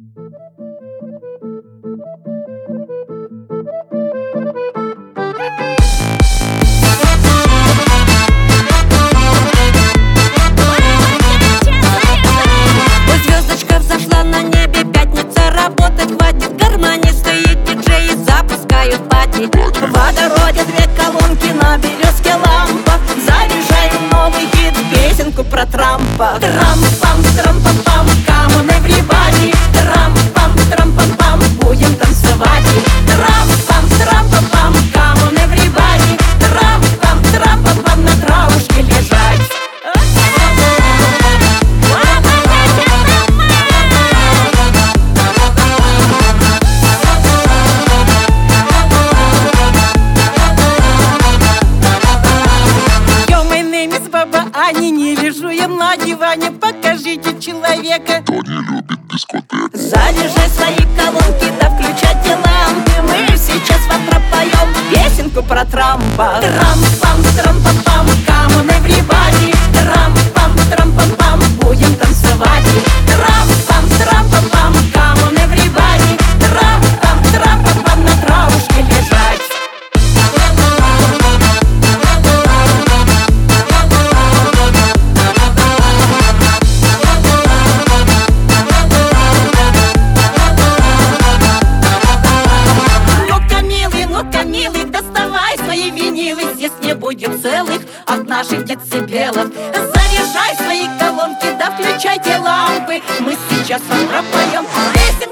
В дороге две колонки, на березке лампа. Заряжаем новый хит, песенку про Трампа. Трам-пам, трам-пам-пам, come on everybody. Трам-пам, трам-пам-пам, будем танцевать. Трам-пам, трам-пам-пам, come on everybody. Трам-пам, трам-пам-пам, на травушке лежать. Не лежу я на диване, покажите человека, кто не любит дискотеку. Заряжай свои колонки, да включайте лампы. Мы сейчас вам пропоем песенку про Трампа. Трам-пам, трам-пам-пам, come on everybody. Трам-пам, трам-пам-пам, будем танцевать. Трам-пам, трам-пам-пам, come on everybody. Трам-пам, трам-пам-пам, на травушке лежать. Доставай свои винилы, здесь не будет целых от наших децибелов. Заряжай свои колонки, да включайте лампы. Мы сейчас вам пропоем песенку